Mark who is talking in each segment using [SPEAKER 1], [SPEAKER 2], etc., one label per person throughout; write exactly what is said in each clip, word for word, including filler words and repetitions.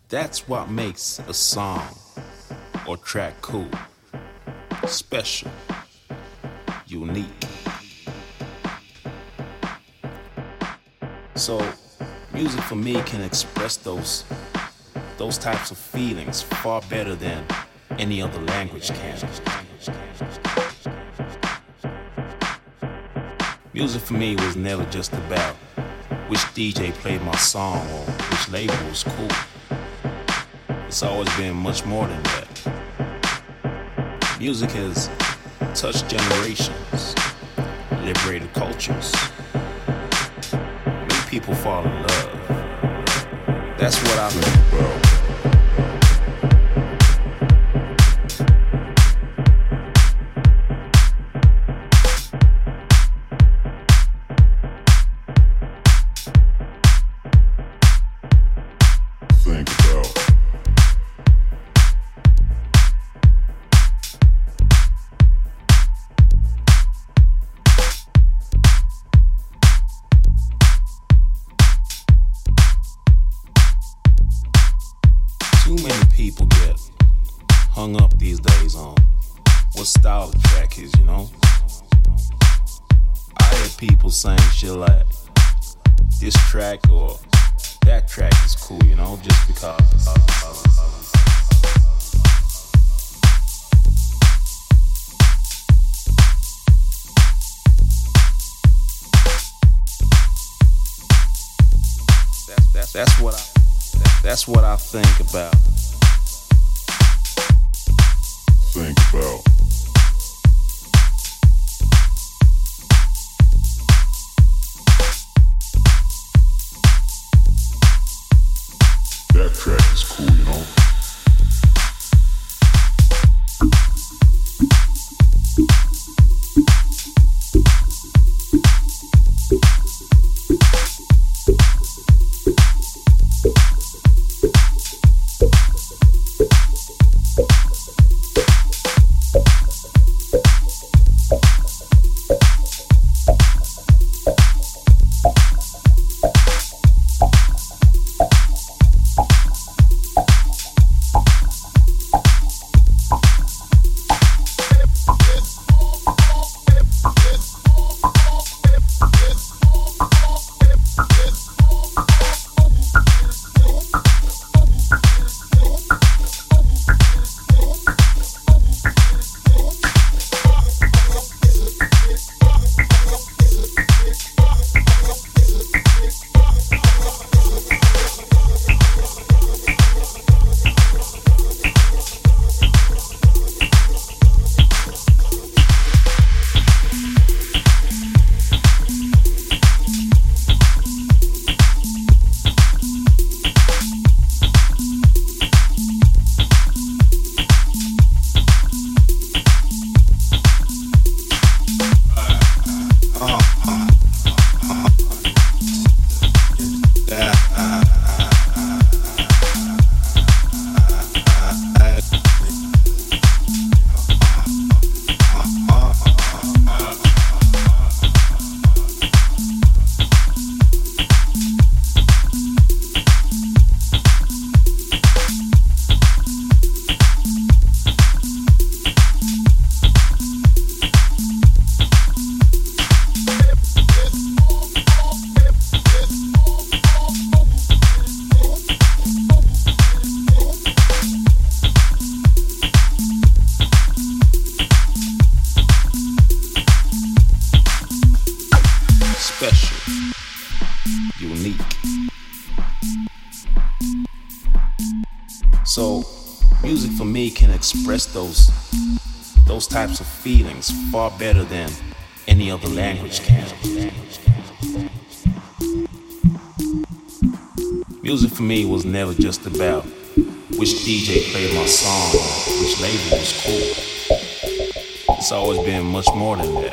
[SPEAKER 1] That's what makes a song or track cool, special, unique. So, music for me can express those those types of feelings far better than any other language can. Music for me was never just about which D J played my song or which label was cool. It's always been much more than that. Music has touched generations, liberated cultures, made people fall in love. That's what I think about. Too many people get hung up these days on what style the track is, you know? I hear people saying shit like, this track or that track is cool, you know, just because. That's, that's, that's what I That's what I think about. Think about. That track is cool, you know? Special, unique. So, music for me can express those those types of feelings far better than any other language can. Music for me was never just about which D J played my song or which label was cool. It's always been much more than that.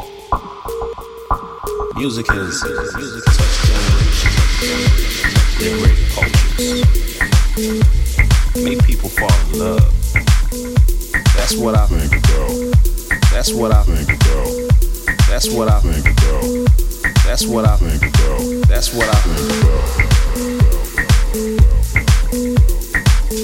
[SPEAKER 1] Music has music touched generations, liberated cultures, made people fall in love. That's what I think about. That's what I think about. That's what I think about. That's what I think about. That's what I think about.